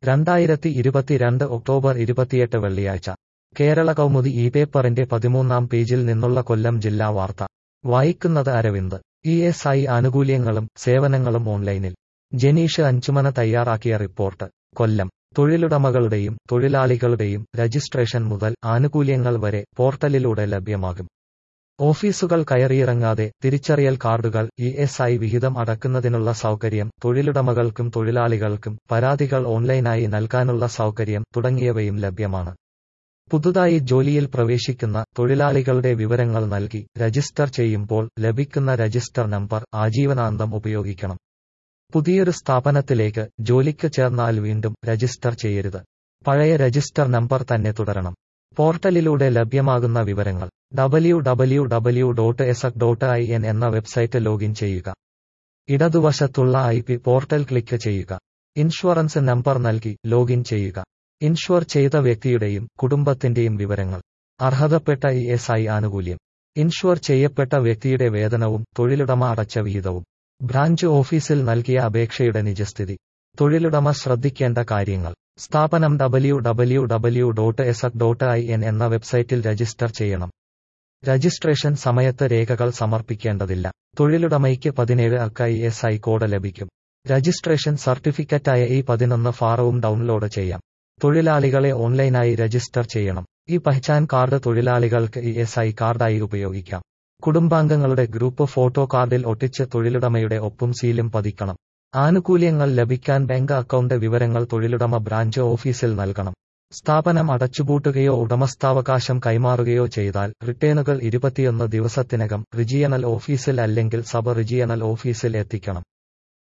2022 October 28 വെള്ളിയാഴ്ച കേരള കൗമുദി ഈ പേപ്പറിന്റെ 13-ാം പേജിൽ നിന്നുള്ള കൊല്ലം ജില്ലാ വാർത്ത വായിക്കുന്നത് അരവിന്ദ്. ESI ആനുകൂല്യങ്ങളും സേവനങ്ങളും ഓൺലൈനിൽ. ജനീഷ് അഞ്ചുമന തയ്യാറാക്കിയ റിപ്പോർട്ട്. കൊല്ലം. തൊഴിലുടമകളുടെയും തൊഴിലാളികളുടെയും രജിസ്ട്രേഷൻ മുതൽ ആനുകൂല്യങ്ങൾ വരെ പോർട്ടലിലൂടെ ലഭ്യമാകും. ഓഫീസുകൾ കയറിയിറങ്ങാതെ തിരിച്ചറിയൽ കാർഡുകൾ, ESI വിഹിതം അടക്കുന്നതിനുള്ള സൗകര്യം, തൊഴിലുടമകൾക്കും തൊഴിലാളികൾക്കും പരാതികൾ ഓൺലൈനായി നൽകാനുള്ള സൗകര്യം തുടങ്ങിയവയും ലഭ്യമാണ്. പുതുതായി ജോലിയിൽ പ്രവേശിക്കുന്ന തൊഴിലാളികളുടെ വിവരങ്ങൾ നൽകി രജിസ്റ്റർ ചെയ്യുമ്പോൾ ലഭിക്കുന്ന രജിസ്റ്റർ നമ്പർ ആജീവനാന്തം ഉപയോഗിക്കണം. പുതിയൊരു സ്ഥാപനത്തിലേക്ക് ജോലിക്ക് ചേർന്നാൽ വീണ്ടും രജിസ്റ്റർ ചെയ്യരുത്. പഴയ രജിസ്റ്റർ നമ്പർ തന്നെ തുടരണം. പോർട്ടലിലൂടെ ലഭ്യമാകുന്ന വിവരങ്ങൾ. www.esac.in എന്ന വെബ്സൈറ്റ് ലോഗിൻ ചെയ്യുക. ഇടതുവശത്തുള്ള IP പോർട്ടൽ ക്ലിക്ക് ചെയ്യുക. ഇൻഷുറൻസ് നമ്പർ നൽകി ലോഗിൻ ചെയ്യുക. ഇൻഷുർ ചെയ്ത വ്യക്തിയുടെയും കുടുംബത്തിന്റെയും വിവരങ്ങൾ. അർഹതപ്പെട്ട ESI ആനുകൂല്യം. ഇൻഷുർ ചെയ്യപ്പെട്ട വ്യക്തിയുടെ വേതനവും തൊഴിലുടമ അടച്ച വിഹിതവും. ബ്രാഞ്ച് ഓഫീസിൽ നൽകിയ അപേക്ഷയുടെ നിജസ്ഥിതി. തൊഴിലുടമ ശ്രദ്ധിക്കേണ്ട കാര്യങ്ങൾ. സ്ഥാപനം www.esac.in എന്ന വെബ്സൈറ്റിൽ രജിസ്റ്റർ ചെയ്യണം. രജിസ്ട്രേഷൻ സമയത്ത് രേഖകൾ സമർപ്പിക്കേണ്ടതില്ല. തൊഴിലുടമയ്ക്ക് 17 അക്ക ESI കോഡ് ലഭിക്കും. രജിസ്ട്രേഷൻ സർട്ടിഫിക്കറ്റായ E11 ഫാറവും ഡൗൺലോഡ് ചെയ്യാം. തൊഴിലാളികളെ ഓൺലൈനായി രജിസ്റ്റർ ചെയ്യണം. ഈ പഹ്ചാൻ കാർഡ് തൊഴിലാളികൾക്ക് ESI കാർഡായി ഉപയോഗിക്കാം. കുടുംബാംഗങ്ങളുടെ ഗ്രൂപ്പ് ഫോട്ടോ കാർഡിൽ ഒട്ടിച്ച് തൊഴിലുടമയുടെ ഒപ്പും സീലും പതിക്കണം. ആനുകൂല്യങ്ങൾ ലഭിക്കാൻ ബാങ്ക് അക്കൗണ്ട് വിവരങ്ങൾ തൊഴിലുടമ ബ്രാഞ്ച് ഓഫീസിൽ നൽകണം. സ്ഥാപനം അടച്ചുപൂട്ടുകയോ ഉടമസ്ഥാവകാശം കൈമാറുകയോ ചെയ്താൽ റിട്ടേണുകൾ 21 ദിവസത്തിനകം റീജിയണൽ ഓഫീസിൽ അല്ലെങ്കിൽ സബ് റീജിയണൽ ഓഫീസിൽ എത്തിക്കണം.